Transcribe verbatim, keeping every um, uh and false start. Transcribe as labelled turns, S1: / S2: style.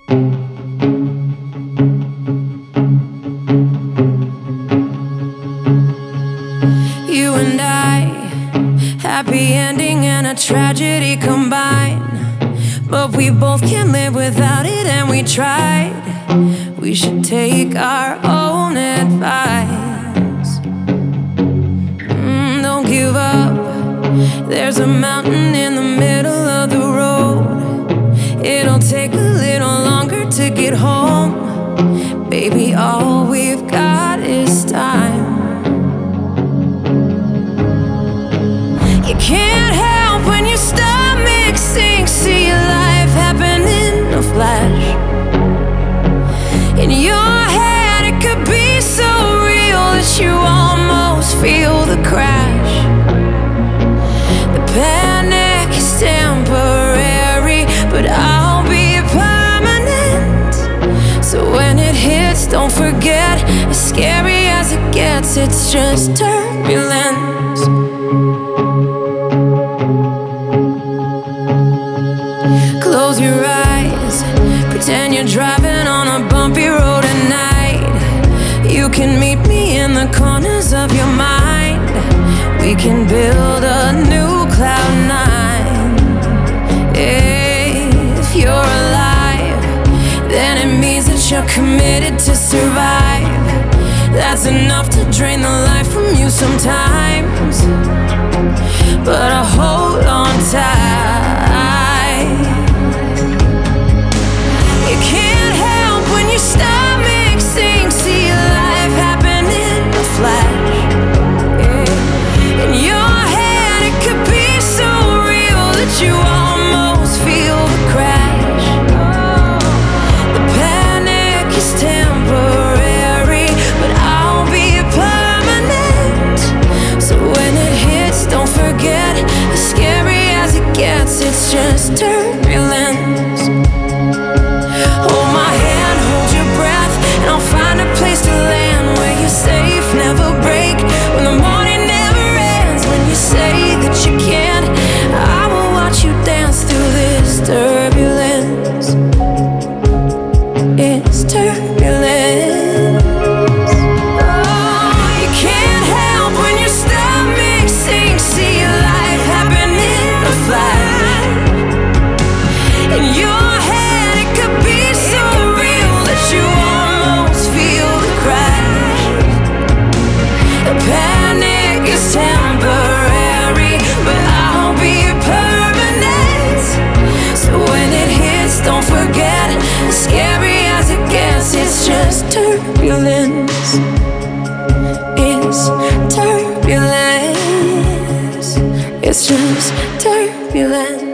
S1: You and I, happy ending and a tragedy combined. But we both can't live without it, and we tried. We should take our own advice. mm, Don't give up. There's a mountain in the middle of the road. It'll take a little longer to get home. Baby, all we've got is time. You can't help when your stomach sinks. See your life happen in a flash. In your head it could be so real that you almost feel the crash. The panic is temporary, but I'll be permanent. So when it hits, don't forget, as scary as it gets, it's just turbulence. Close your eyes, pretend you're driving on a bumpy road at night. You can meet me in the corners of your mind. We can build a new cloud nine. If you're alive, then it means that you're committed to survive. That's enough to drain the life from you sometimes, but I hold on tight. You can't help when your stomach sinks. See your life happen in a flash. Yeah. In your head it could be so real that you almost feel the crash. The panic is temporary, but I'll be permanent. So when it hits, don't forget, as scary as it gets, it's just turbulence. Hold my hand, hold your breath, and I'll find a place to land where you're safe, never break, when the morning never ends. When you say that you can't, I will watch you dance through this turbulence. It's turbulence. Oh, you can't help when your stomach sinks. See your life happen in a flash. In your head it could be so real that you almost feel the crash. The panic is temporary, but I'll be permanent. So when it hits, don't forget, as scary as it gets, it's just turbulence. It's turbulence. It's just turbulence.